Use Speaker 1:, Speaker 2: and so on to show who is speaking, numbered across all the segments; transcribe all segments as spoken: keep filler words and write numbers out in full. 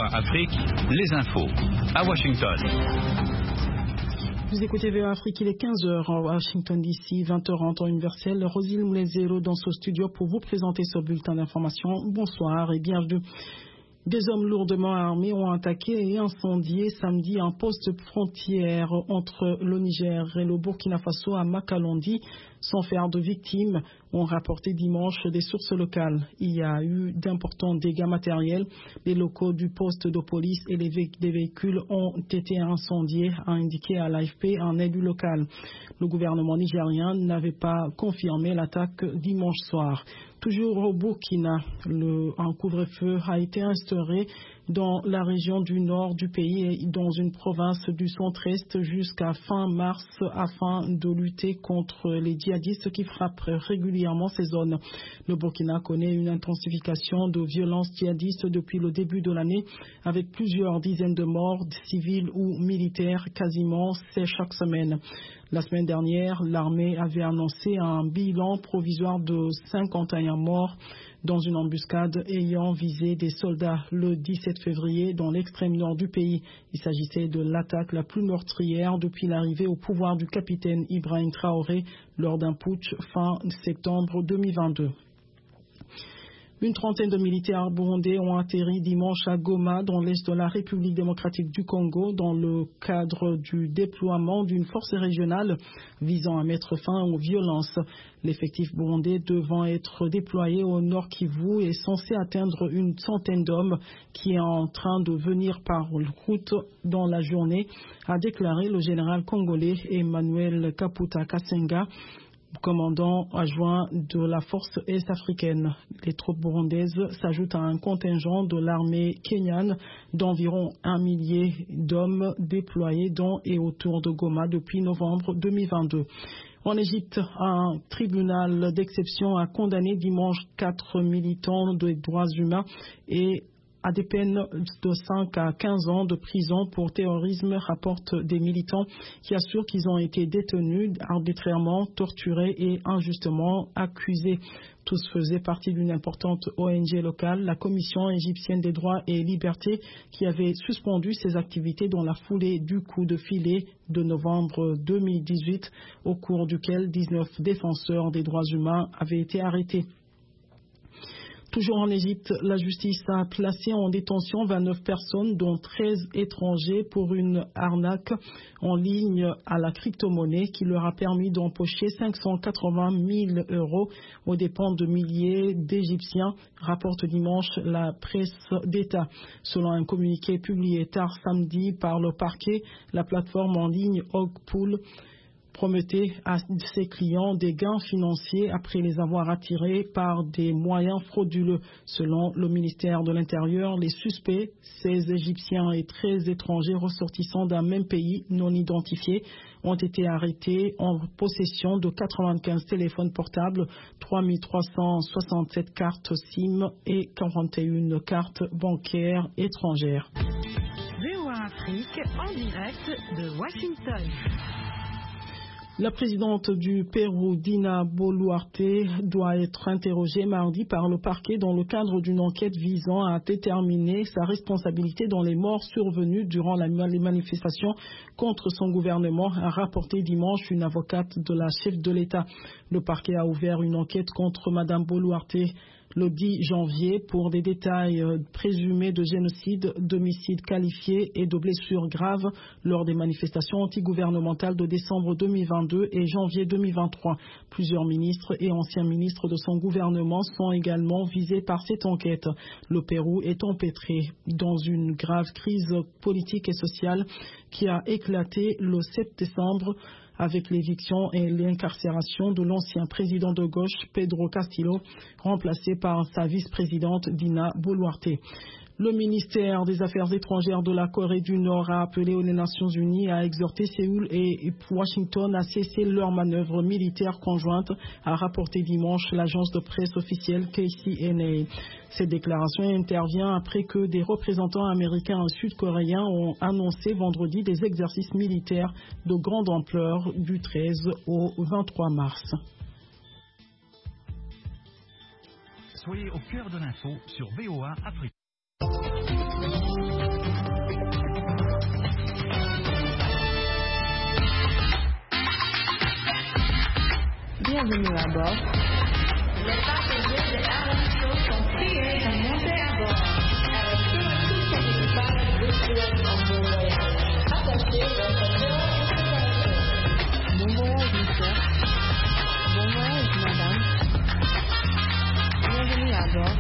Speaker 1: Afrique, les infos. À Washington.
Speaker 2: Vous écoutez V O A Afrique, il est quinze heures à Washington D C, vingt heures en temps universel. Rosine Moulezero dans ce studio pour vous présenter ce bulletin d'information. Bonsoir et bienvenue. Des hommes lourdement armés ont attaqué et incendié samedi un poste frontière entre le Niger et le Burkina Faso à Makalondi, sans faire de victimes, ont rapporté dimanche des sources locales. Il y a eu d'importants dégâts matériels. Les locaux du poste de police et les vé- des véhicules ont été incendiés, a indiqué à l'A F P un élu local. Le gouvernement nigérien n'avait pas confirmé l'attaque dimanche soir. Toujours au Burkina, le, un couvre-feu a été instauré dans la région du nord du pays et dans une province du centre-est jusqu'à fin mars afin de lutter contre les djihadistes qui frappent régulièrement ces zones. Le Burkina connaît une intensification de violences djihadistes depuis le début de l'année avec plusieurs dizaines de morts civils ou militaires quasiment chaque semaine. La semaine dernière, l'armée avait annoncé un bilan provisoire de cinquante et un morts dans une embuscade ayant visé des soldats le dix-sept février dans l'extrême nord du pays. Il s'agissait de l'attaque la plus meurtrière depuis l'arrivée au pouvoir du capitaine Ibrahim Traoré lors d'un putsch fin septembre deux mille vingt-deux. Une trentaine de militaires burundais ont atterri dimanche à Goma, dans l'est de la République démocratique du Congo, dans le cadre du déploiement d'une force régionale visant à mettre fin aux violences. L'effectif burundais devant être déployé au Nord Kivu est censé atteindre une centaine d'hommes qui est en train de venir par route dans la journée, a déclaré le général congolais Emmanuel Kaputa Kasenga, commandant adjoint de la force est-africaine. Les troupes burundaises s'ajoutent à un contingent de l'armée kenyane d'environ un millier d'hommes déployés dans et autour de Goma depuis novembre deux mille vingt-deux. En Égypte, un tribunal d'exception a condamné dimanche quatre militants des droits humains et à des peines de cinq à quinze ans de prison pour terrorisme, rapportent des militants qui assurent qu'ils ont été détenus arbitrairement, torturés et injustement accusés. Tous faisaient partie d'une importante O N G locale, la Commission égyptienne des droits et libertés, qui avait suspendu ses activités dans la foulée du coup de filet de novembre deux mille dix-huit, au cours duquel dix-neuf défenseurs des droits humains avaient été arrêtés. Toujours en Égypte, la justice a placé en détention vingt-neuf personnes, dont treize étrangers, pour une arnaque en ligne à la crypto-monnaie qui leur a permis d'empocher cinq cent quatre-vingt mille euros aux dépens de milliers d'Égyptiens, rapporte dimanche la presse d'État. Selon un communiqué publié tard samedi par le parquet, la plateforme en ligne Ogpool promettait à ses clients des gains financiers après les avoir attirés par des moyens frauduleux. Selon le ministère de l'Intérieur, les suspects, seize Égyptiens et treize étrangers ressortissants d'un même pays non identifié, ont été arrêtés en possession de quatre-vingt-quinze téléphones portables, trois mille trois cent soixante-sept cartes SIM et quarante et une cartes bancaires étrangères.
Speaker 3: V O A Afrique en direct de Washington.
Speaker 2: La présidente du Pérou, Dina Boluarte, doit être interrogée mardi par le parquet dans le cadre d'une enquête visant à déterminer sa responsabilité dans les morts survenues durant la, les manifestations contre son gouvernement, a rapporté dimanche une avocate de la chef de l'État. Le parquet a ouvert une enquête contre Madame Boluarte le dix janvier pour des détails présumés de génocide, d'homicide qualifié et de blessures graves lors des manifestations antigouvernementales de décembre deux mille vingt-deux et janvier deux mille vingt-trois. Plusieurs ministres et anciens ministres de son gouvernement sont également visés par cette enquête. Le Pérou est empêtré dans une grave crise politique et sociale qui a éclaté le sept décembre avec l'éviction et l'incarcération de l'ancien président de gauche Pedro Castillo, remplacé par sa vice-présidente Dina Boluarte. Le ministère des Affaires étrangères de la Corée du Nord a appelé aux Nations Unies à exhorter Séoul et Washington à cesser leurs manœuvres militaires conjointes, a rapporté dimanche l'agence de presse officielle K C N A. Cette déclaration intervient après que des représentants américains et sud-coréens ont annoncé vendredi des exercices militaires de grande ampleur du treize au vingt-trois mars.
Speaker 1: Soyez au cœur de l'info sur V O A Afrique.
Speaker 4: Bienvenue à bord. Les passagers de Air Show sont priés de monter à bord. Avec tout cet équipage, vous souhaite un bon voyage. Attachez votre cœur et bon voyage, monsieur. Bon voyage, madame. Bienvenue à bord.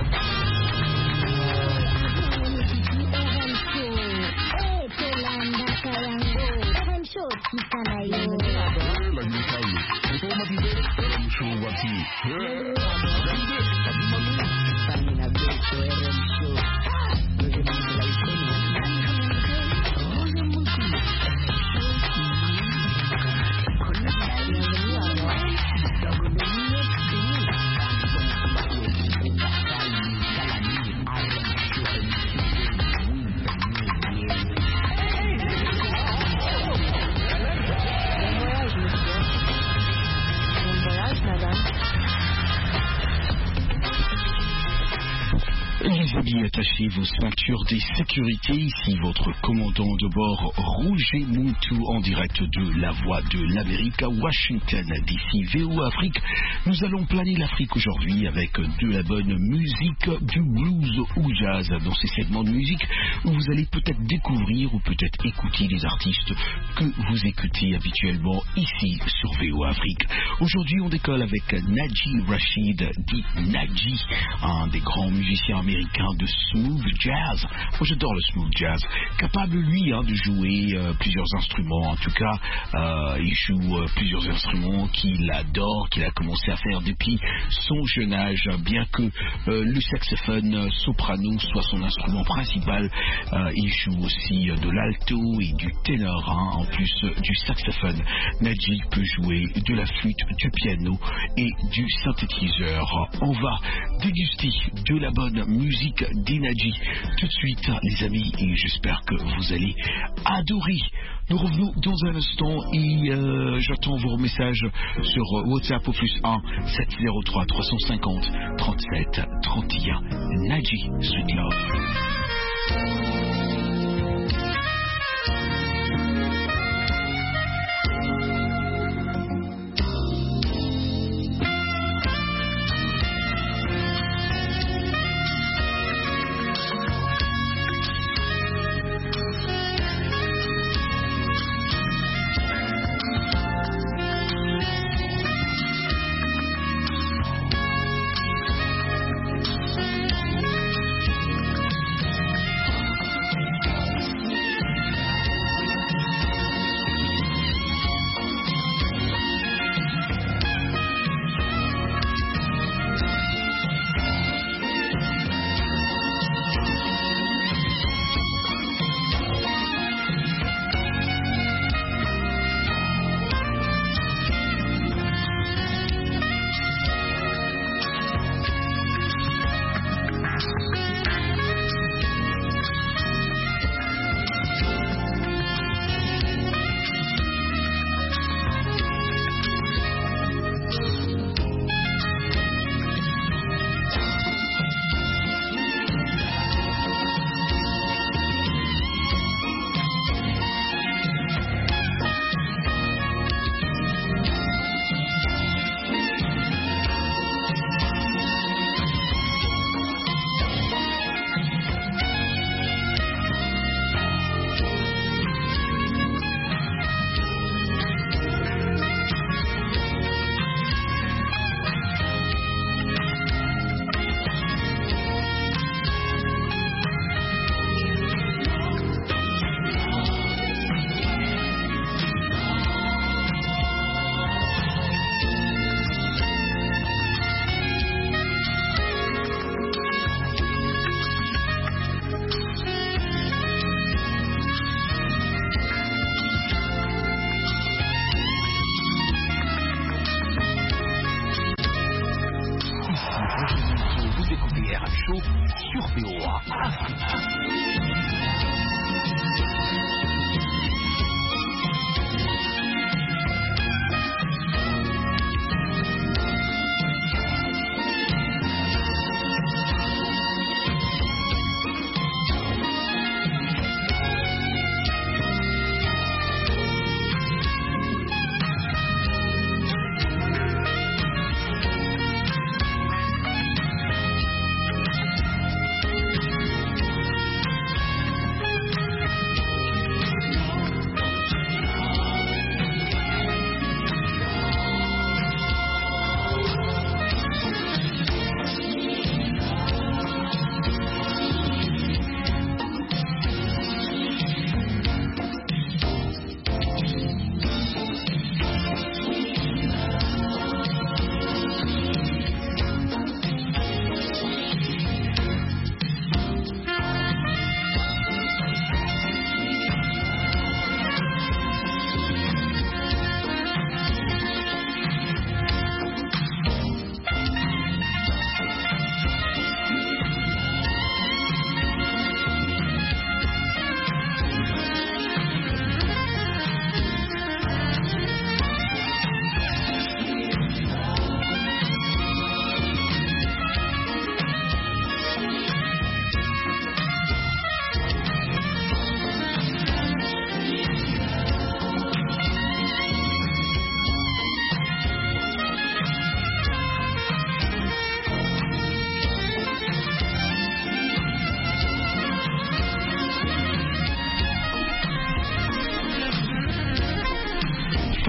Speaker 5: Les amis, attachez vos ceintures des sécurités. Ici votre commandant de bord, Roger Muntu, en direct de la Voix de l'Amérique à Washington, d'ici V O Afrique. Nous allons planer l'Afrique aujourd'hui avec de la bonne musique, du blues ou jazz dans ces segments de musique où vous allez peut-être découvrir ou peut-être écouter des artistes que vous écoutez habituellement ici sur V O Afrique. Aujourd'hui, on décolle avec Naji Rashid, dit Naji, un des grands musiciens américain de smooth jazz. Moi j'adore le smooth jazz, capable lui hein, de jouer euh, plusieurs instruments. En tout cas euh, il joue euh, plusieurs instruments qu'il adore, qu'il a commencé à faire depuis son jeune âge, bien que euh, le saxophone euh, soprano soit son instrument principal. Euh, il joue aussi euh, de l'alto et du ténor hein, en plus euh, du saxophone. Naji peut jouer de la flûte, du piano et du synthétiseur. On va déguster de la bonne musique d'Enaji tout de suite les amis, et j'espère que vous allez adorer. Nous revenons dans un instant et euh, j'attends vos messages sur WhatsApp au plus un sept zéro trois trois cent cinquante trente-sept trente et un. Naji, Sweet Love. Sur V O A Afrique.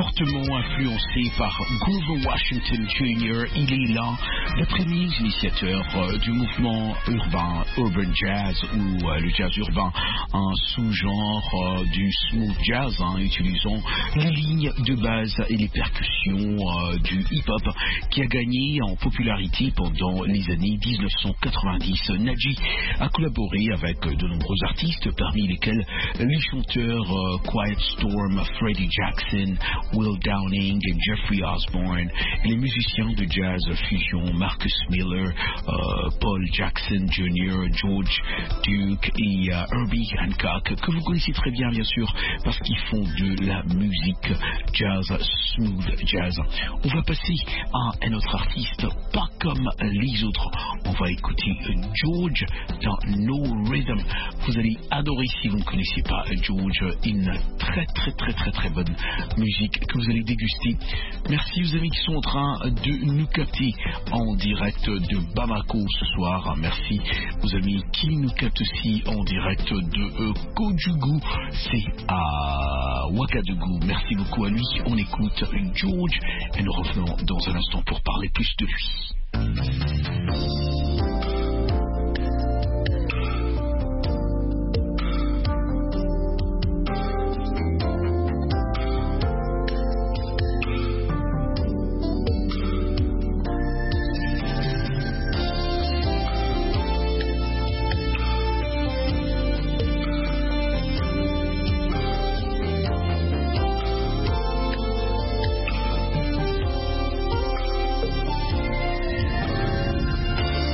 Speaker 5: fortement influencé par Grover Washington Junior Il est là, le premier initiateur euh, du mouvement urbain, urban jazz ou euh, le jazz urbain, un sous-genre euh, du smooth jazz, hein, utilisant les lignes de base et les percussions euh, du hip-hop qui a gagné en popularité pendant les années dix-neuf cent quatre-vingt-dix. Naji a collaboré avec de nombreux artistes, parmi lesquels les chanteurs euh, Quiet Storm, Freddie Jackson, Will Downing et Jeffrey Osborne, et les musiciens de jazz fusion Marcus Miller, euh, Paul Jackson Junior, George Duke et euh, Herbie Hancock, que vous connaissez très bien bien sûr parce qu'ils font de la musique jazz, smooth jazz. On va passer à un autre artiste, pas comme les autres. On va écouter George dans No Rhythm. Vous allez adorer si vous ne connaissez pas George, une très très très très très bonne musique que vous allez déguster. Merci aux amis qui sont en train de nous capter en direct de Bamako ce soir. Merci aux amis qui nous captent aussi en direct de euh, Kojugu, c'est à Ouagadougou. Merci beaucoup à lui. On écoute George et nous revenons dans un instant pour parler plus de lui.
Speaker 6: Thank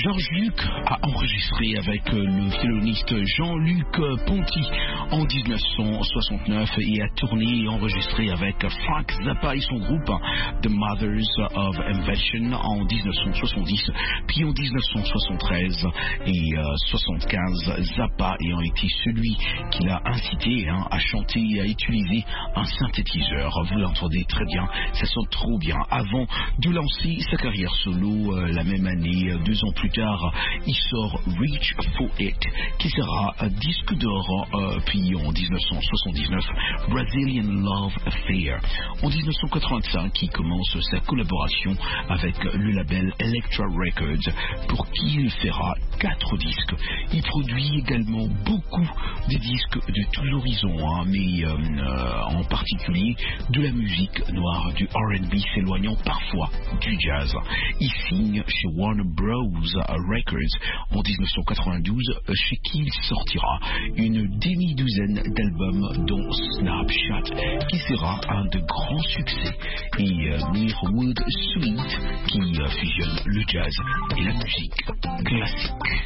Speaker 5: George Luc a enregistré avec le violoniste Jean-Luc Ponty en dix-neuf cent soixante-neuf et a tourné et enregistré avec Frank Zappa et son groupe The Mothers of Invention en dix-neuf cent soixante-dix, puis en dix-neuf cent soixante-treize et euh, soixante-quinze, Zappa ayant été celui qui l'a incité hein, à chanter et à utiliser un synthétiseur. Vous l'entendez très bien, ça sonne trop bien. Avant de lancer sa carrière solo euh, la même année, deux ans plus tard, il sort Reach for It, qui sera un disque d'or, euh, puis en dix-neuf cent soixante-dix-neuf, Brazilian Love Affair. En dix-neuf cent quatre-vingt-cinq, il commence sa collaboration avec le label Elektra Records, pour qui il fera quatre disques. Il produit également beaucoup de disques de tous horizons, hein, mais euh, euh, en particulier de la musique noire, du R and B, s'éloignant parfois du jazz. Il signe chez Warner Bros. Records en dix-neuf cent quatre-vingt-douze, chez qui il sortira une demi-douzaine d'albums, dont Snapshot, qui sera un de grands succès, et euh, Mirwood Suite, qui euh, fusionne le jazz et la musique classique.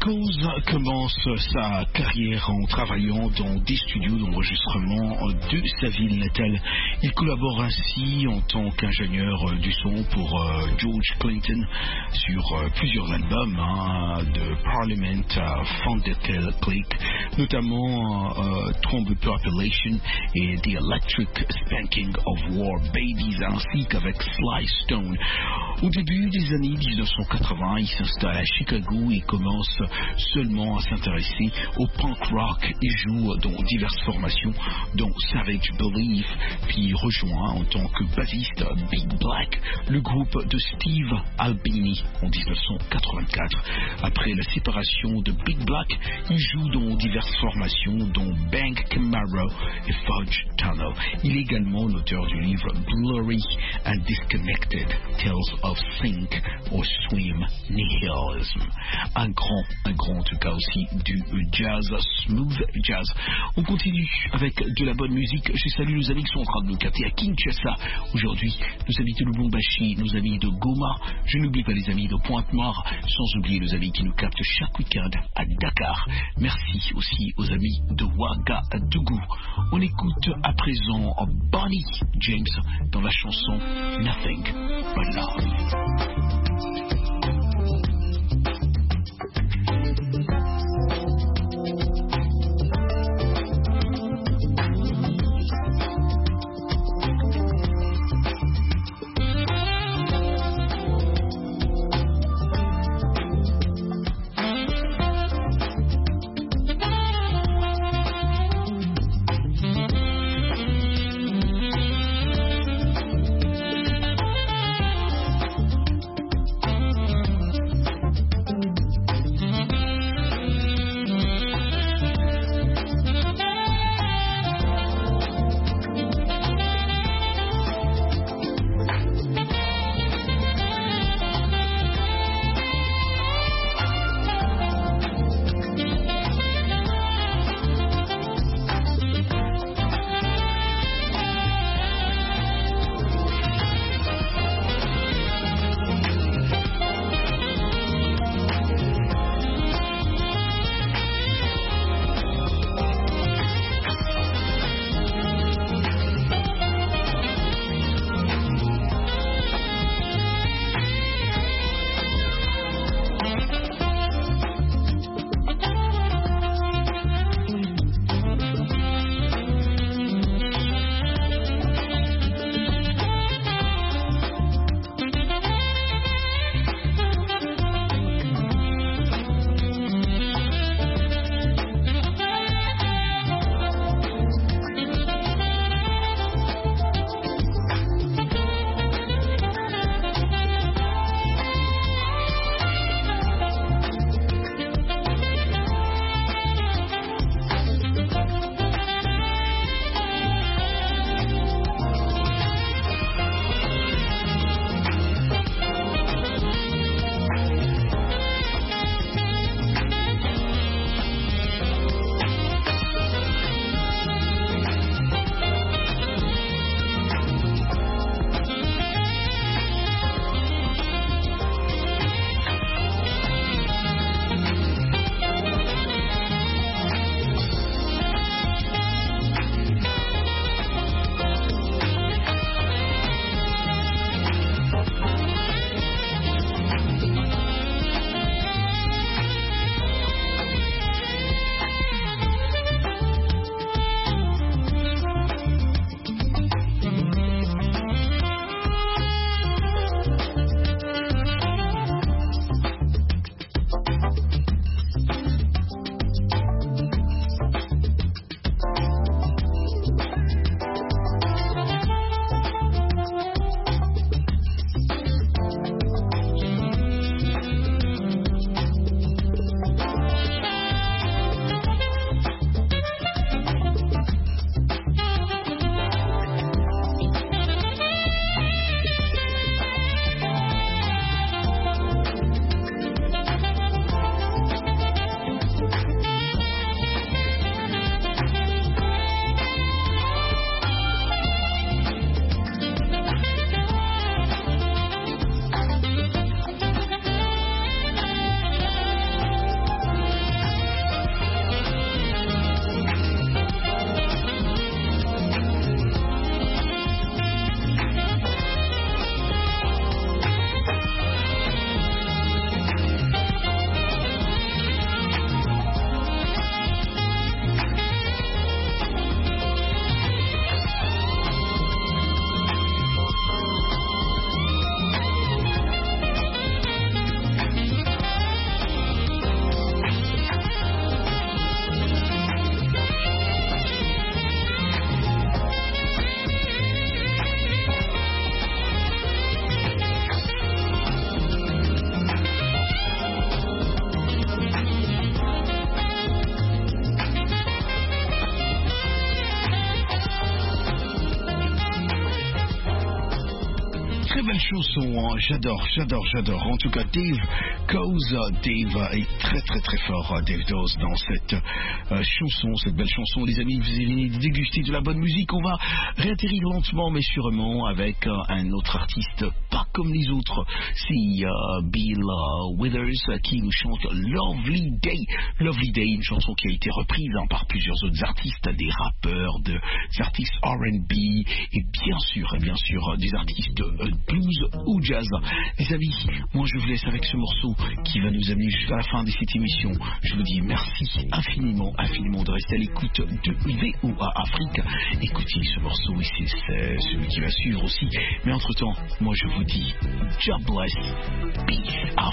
Speaker 5: Echoes commence sa carrière en travaillant dans des studios d'enregistrement de sa ville natale. Il collabore ainsi en tant qu'ingénieur du son pour euh, George Clinton sur euh, plusieurs albums hein, de Parliament à Thundertail Click, notamment euh, Trombe Population et The Electric Spanking of War Babies, ainsi qu'avec Sly Stone. Au début des années dix-neuf cent quatre-vingts, il s'installe à Chicago et commence seulement à s'intéresser au punk rock et joue dans diverses formations, dont Savage Belief, puis rejoint en tant que bassiste Big Black, le groupe de Steve Albini en dix-neuf cent quatre-vingt-quatre. Après la séparation de Big Black, il joue dans diverses formations, dont Bank Camaro et Fudge Tunnel. Il est également l'auteur du livre Blurry and Disconnected, Tales of Think or Swim Nihilism. Un grand, un grand en tout cas aussi du jazz, smooth jazz. On continue avec de la bonne musique. Je salue nos amis qui sont en train de nous capter à Kinshasa aujourd'hui, nos amis de Lubumbashi, nos amis de Goma. Je n'oublie pas les amis de Pointe-Noire, sans oublier nos amis qui nous captent chaque week-end à Dakar. Merci aussi aux amis de Ouagadougou. On écoute à présent Bonnie James dans la chanson Nothing But Love. belle chanson, hein. j'adore, j'adore, j'adore. En tout cas, Dave Cause, Dave est très très très fort, Dave Dawes, dans cette euh, chanson, cette belle chanson. Les amis, vous allez déguster de la bonne musique. On va réatterrir lentement mais sûrement avec euh, un autre artiste pas comme les autres. C'est euh, Bill euh, Withers euh, qui nous chante Lovely Day. Lovely Day, une chanson qui a été reprise hein, par plusieurs autres artistes, des rappeurs, de, des artistes R and B et bien sûr, et bien sûr, des artistes euh, blues ou jazz. Les amis, moi je vous laisse avec ce morceau qui va nous amener jusqu'à la fin de cette émission. Je vous dis merci infiniment, infiniment de rester à l'écoute de V O A Afrique. Écoutez ce morceau ici, c'est celui qui va suivre aussi. Mais entre-temps, moi je vous dis, God bless, peace.